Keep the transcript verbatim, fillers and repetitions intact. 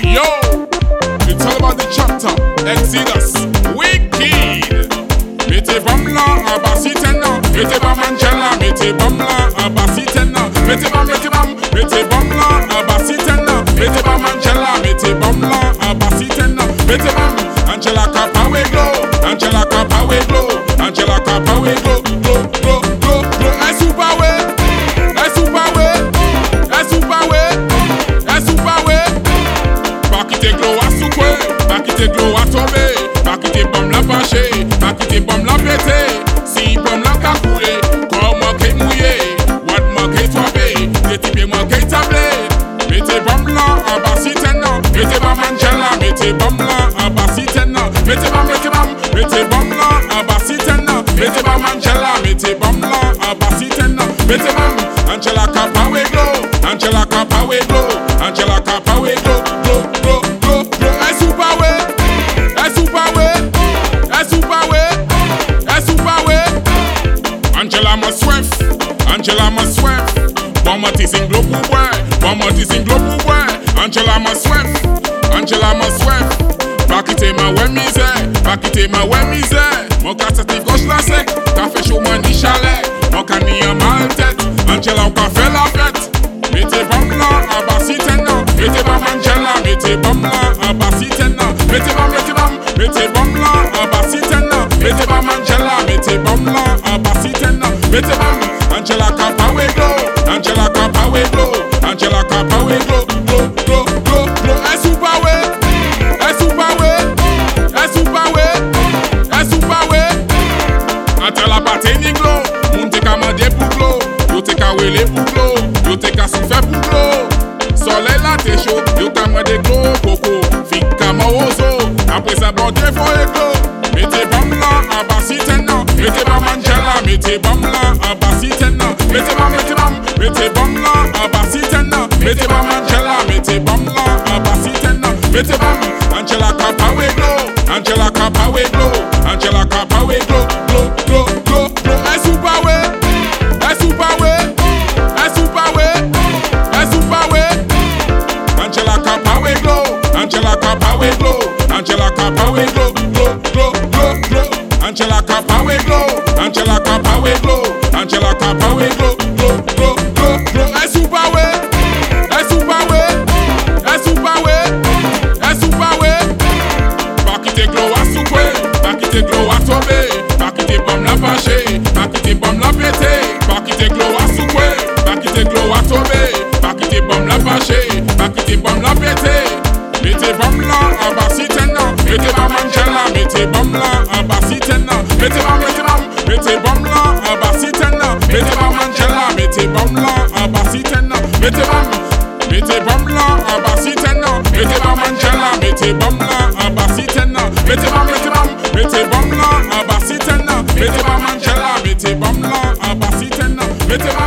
Yo, it's all about the chapter. Exodus, wicked. Mettez bam là, abassi tenna. Mettez bam Angela, mettez bam là, abassi tenna. Mettez bam, mettez bam, mettez bam là, abassi tenna. Mettez bam Angela, mettez bam là, abassi tenna. Mettez bam Angela Kappa we glow, Angela Kappa we glow, Angela Kappa we glow, glow, glow, glow, glow. A super way, a super way, a super way, a super way. Pas quitter glow à souper, pas quitter glow à tomber, pas quitter bam la bâcher, pas quitter bam la péter. Si bam la cacoulé, comme moi qui mouillé, what moi qui tombé, des types moi qui tablé. Mettez bam là, abassi tenna, mettez bam Angela, mettez bam là, abassi tenna, mettez bam, mettez bam, mettez bam là, abassi tenna, mettez bam Angela, mettez bam là, abassi tenna, mettez bam Angela Kappa we glow, Angela Kappa we glow, Angela Kappa we glow, glow, glow, glow, glow. A super way, a super way, a super way, a super way. Angela m'a soif, Angela m'a soif. Bon moi t'es sing glow pour boire, bon moi t'es sing glow pour boire. Angela m'a soif, Angela m'a soif. Pas quitter ma ouais misère, pas quitter ma ouais misère. Mon casse-tête gauche la sec, t'as fait chaud moi ni chalet. Mon cani en mal tête, Angela on pas fait la fête. Mettez bam là, abassi tenna. Mettez bam Angela, mettez bam là, abassi tenna. Mettez bam, mettez bam, mettez bam là, abassi tenna. Mettez bam Angela, mettez bam là, abassi tenna. Mettez bam Angela Kappa we glow, Angela Kappa we glow, Angela Kappa we glow, glow, glow, glow, glow. A super way, a super way, a super way, a super way. Angela patte ni glow, moun te ka mande pour glow, yo te ka wele pour glow, yo te ka souffert pour glow. Soleil la te chaud, yo ka mande glow coco, fik ka maozo, après ça bon Dieu faut éclos. Mettez bam là, abassi tenna, mettez bam Angela, mettez bam là, abassi tenna, mettez bam, mettez bam, mettez bam là, abassi tenna, mettez bam Angela, mettez bam là, abassi tenna, mettez bam Angela Kappa we glow, Angela Kappa we glow, Angela Kappa we glow, glow, glow, glow, glow. A super way, a super way, a super way, a super way. Angela Kappa we glow, Angela Kappa we glow, Angela Kappa we glow, glow, glow, glow, glow. Angela Kappa we glow, Angela Kappa we glow, Angela Kappa we glow, glow, glow, glow, glow. A super way, a super way, a super way, a super way. Pas quitter glow à souper, pas quitter glow à tomber, pas quitter bam la bâcher, pas quitter bam la péter, pas quitter glow à souper, pas quitter glow à tomber, pas quitter bam la bâcher, pas quitter bam la péter. Mettez bam là, abassi tenna, mettez bam Angela, mettez bam là, abassi tenna, mettez bam, mettez bam, mettez bam là, abassi tenna, mettez bam Angela, mettez bam là, abassi tenna, mettez bam, mettez bam là, abassi tenna, mettez bam Angela, mettez bam là, abassi tenna, mettez bam, mettez bam, mettez bam là, abassi tenna, mettez bam Angela, mettez bam là, abassi tenna, mettez bam.